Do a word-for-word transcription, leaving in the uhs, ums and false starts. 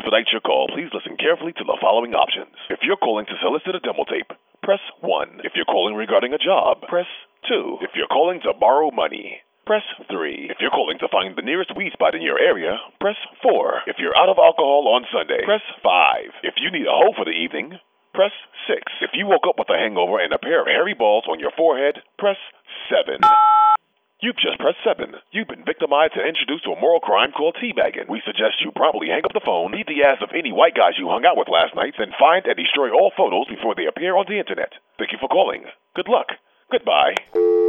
expedite your call, please listen carefully to the following options. If you're calling to solicit a demo tape, press one. If you're calling regarding a job, press two. If you're calling to borrow money, press three. If you're calling to find the nearest weed spot in your area, press four. If you're out of alcohol on Sunday, press five. If you need a hoe for the evening, press six. If you woke up with a hangover and a pair of hairy balls on your forehead, press seven. You've just pressed seven. You've been victimized and introduced to a moral crime called teabagging. We suggest you promptly hang up the phone, beat the ass of any white guys you hung out with last night, then find and destroy all photos before they appear on the internet. Thank you for calling. Good luck. Goodbye.